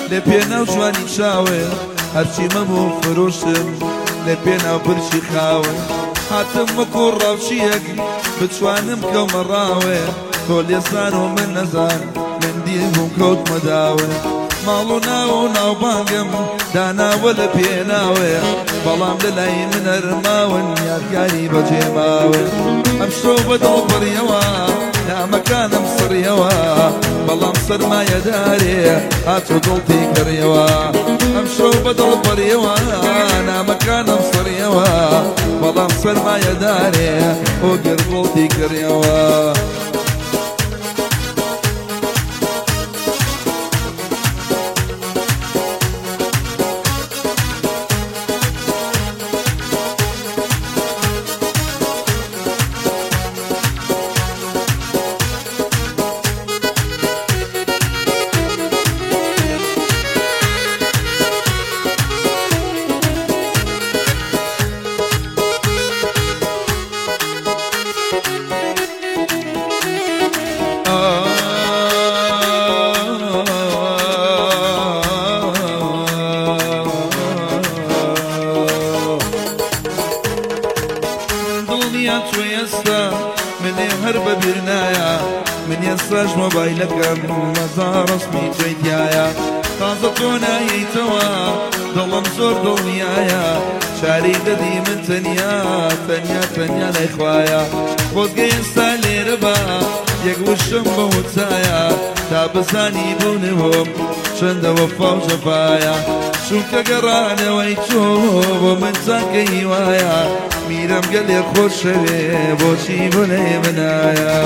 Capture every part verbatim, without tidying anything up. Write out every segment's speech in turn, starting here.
لێ پێناو جوانی چاوێ هەرچی مەبوو فرۆشتم لێ پێناو برشی خاوێ هاتم وەکو ڕاوچیەک بتوانم کەومە ڕاوێ تۆ لێسان و من نەزان من دیر بووم کەوتمە داوێ ماڵ و ناو و ناوبانگم داناوە لە پێناوێ بەڵام لە لای من هەرماون یادگاری بەجێ ماوێ ئەم شتۆ بەدڵ بڕیەوە نامەکانم سڕیەوە بەڵام سەرمایەدارێ هاتوو دڵتی کڕیەوە ئەم شتۆ بەدڵ بڕیەوە نامەکانم سڕیەوە بەڵام سەرمایەدارێ هۆگر دڵتی کڕیەوە منێ هەر بەبیر نایە من ئێستاش مۆبایلەکەم مەزا ڕەسمی جێیتایە تازە تۆ نایەیتەوە دڵم زۆر دڵنیایە شاری دەدی من تەنیا تەنیا تەنیا لای خوایە خۆزگە ئێستا لێرە بە یەک وشم بە وتایە تا بزانی بوونەوەم چەندەوە فاو جەفایە چونکە گەڕانەوەی تۆ بۆ من چاکە هیوایە میرم گەلێ خۆشەوێ بۆچی بۆ لێ منایە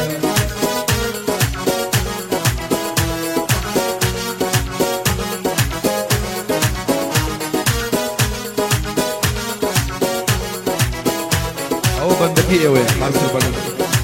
ئەوە بەندەکەی ئێوەیە حاصل بەندەکە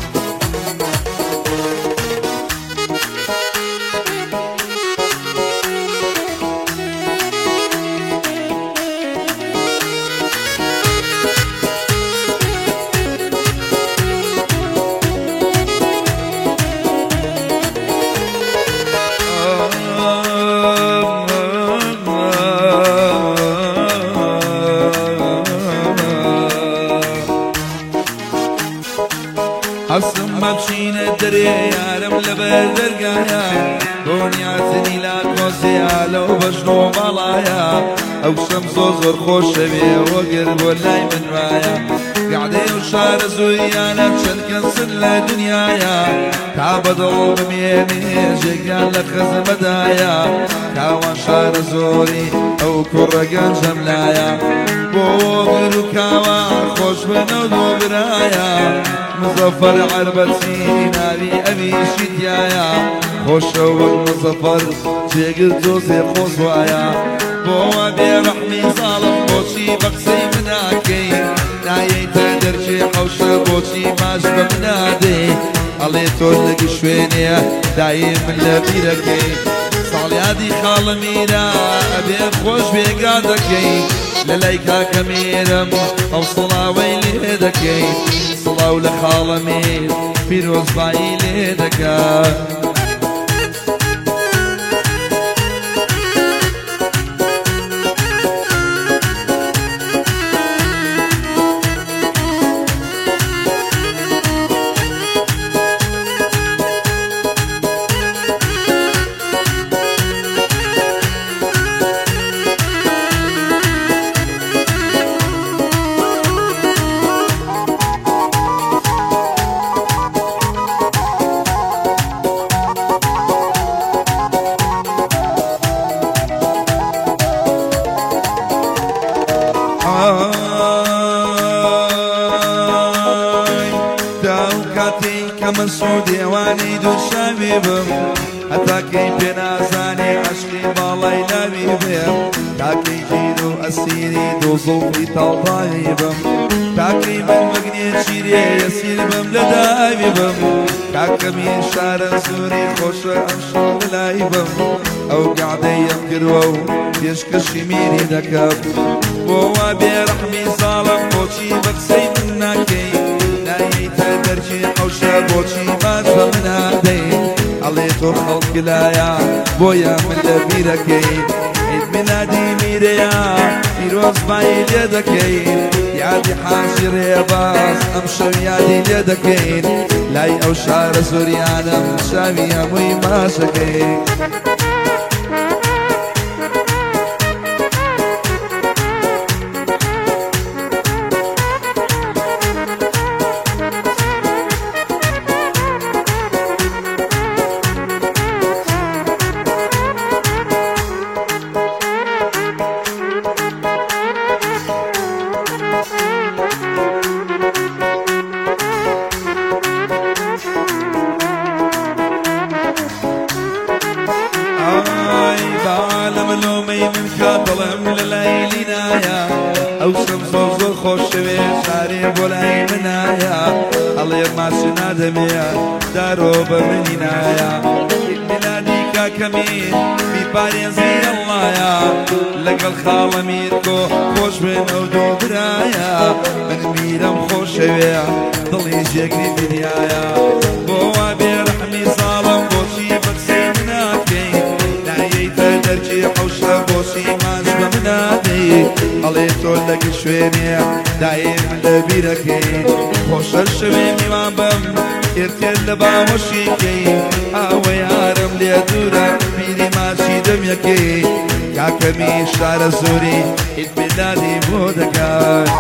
حەسم مەبچینە دەرێ یارم لەبەر دەرگایە دڵنیاتنی لا کۆسەیە لەو بەژنۆ باڵایە ئەو شەم زۆر زۆر خۆشەوێ وەگەر بۆ لای من وایە گعدێ و شارە زۆریانە چەند کەسن لە دنیایە تا بەدڵ بمێنێ ژێگیان لە خەزمەدایە تاوان شارە زۆری ئەو کوڕە گەنجەم لایە بۆ وەگر و کاوان خۆش بنە و دۆبرایە مزەفەر عەربەتی ناوی ئەویشی تایە خۆشە وەک مزەفەر جێگر جۆزێ خۆش وایە بۆوە بێڕەحمی زاڵم بۆچی بە قسەی مناکەی نایەیتە دەرکێ حەوشە بۆچی باش بە منادەی ئەڵێ تۆ لەگی شوێنێ دایی من لە بیرەکەی ساڵیادی خاڵە میرە ئەبێ خۆش بێگا دەکەی لە لای کاکە میرم ئەو سڵاوەی لێ دەکەی سڵاو لە خاڵە میر پیرۆزبایی لێ دەکات من سوودێوانی دووشاوی بم هەتاکەی پێ نازانێ عەشقی باڵای ناوی بێم تاکەی گیر و ئەسیری دۆزڵی تاڵداوی بم تاکەی من مەگنێ چیرێ ئەسیر بم لە داوی بم کاکەمی شارە زۆری خۆشە ئەم شاڵ لای بم ئەو گعدەیەم کردووە و پێشکەشی میری دەکەم بۆوا بێڕەحمی زاڵم بۆچی بە قسەی من ناکەی نایەیتە دەرکی حەوشە بۆچی باش بە منادەی ئەڵێ تۆ خەڵک لایە بۆیە من لە بیرەکەی عید میلادی میرەیە پیرۆز بای لێ دەکەین یادی حاجی ڕێباز ئەم شەو یادی لێ دەکەین لای ئەو شارە زۆریانم شاوی هەمووی ماشەکەی دڵم لە لای لینایە ئەو شەم زۆر زۆر خۆش شەوێ شارێ بۆ لای منایە ئەڵێ ماچ نادەمێ دارۆ بە منی نایە میلادی کاکەمین میپارێزی ئەڵڵایە لەگەڵ خاڵە میرکۆ خۆش بێن ئەو دۆ برایە من میرەم خۆش شەوێ دڵی ژێگری دنیایە بۆ وا بێڕەحمی ساڵم بۆچی بەکسەی مناکەین نایەیتە دەرکی حەوشە بۆچی ماچ بە منادەی ئەڵێ تۆ لەگەڵ شوێنێ دایم لە بیرەکەی خۆشە شەوێ میوان بم ئێرتێر لە باوەشیکەی ئاوە یارم لێ دوورە بیری ماچی دەمیەکەی کاکەمی شارە زۆری عید میلادی بۆ دەکات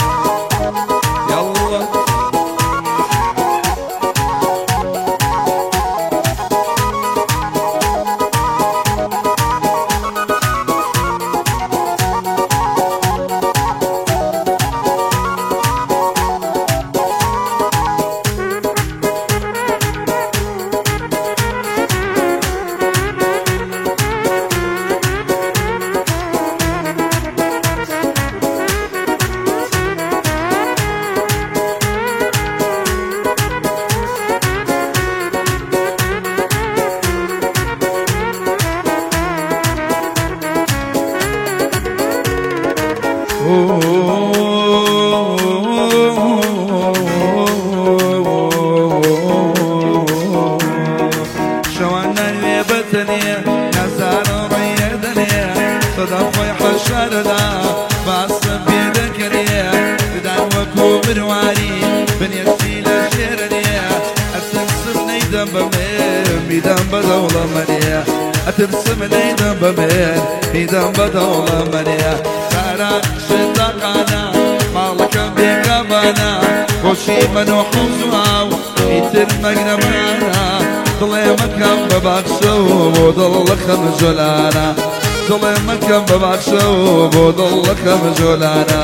شەوان نانوێ بەتەنێ نازانە ڕێیە دەنێ سەدا خۆی حەشارەدا باسم پێ دەکەنێ بدان وەکو برواری بنێسی لە شێرەنێ ئەترسم نەیدەم بە من میدەم بە دەوڵە منێ ئەترسم نەیدەم بە من میدەم بە دەوڵە منێ سارا شێتاقانە ماڵەکەم بێگابانە خۆشی من و حوز و هاو ئیتر مەگرەمانە دڵێ مەکەم بە باخشە و بۆ دڵ لەخەم جۆلانە دڵێ مەکەم بە باخشە و بۆ دڵ لەخەم جۆلانە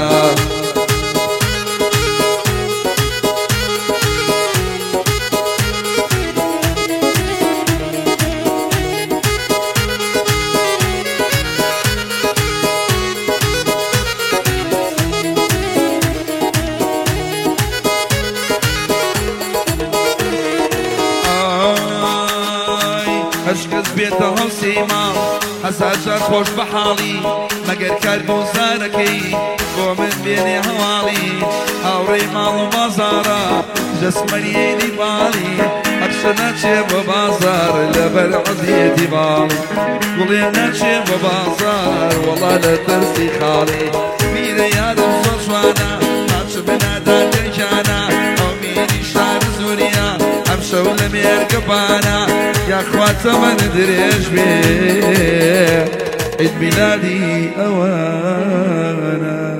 هەشکەس بێتە هەوسەی ماڵ هەزار جار خۆش بە حاڵی مەگەر کار گۆزارەکەی بۆ من بێنێ هەواڵی هاوڕێی ماڵ و بازارە جەسمەریێنی باڵی هەرشە ناچێ بە بازار لەبەر عەزیەتی باڵی گوڵێ ناچێ بە بازار وەڵا لە تەرسی خاڵی میرە یادم زۆر جوانە هاچ بنادا دەرکانە ئەو میری شار زۆریە ئەم شەو لە مێرگەبانە یاخواتە من درێژ بێ عید میلادی ئەوانە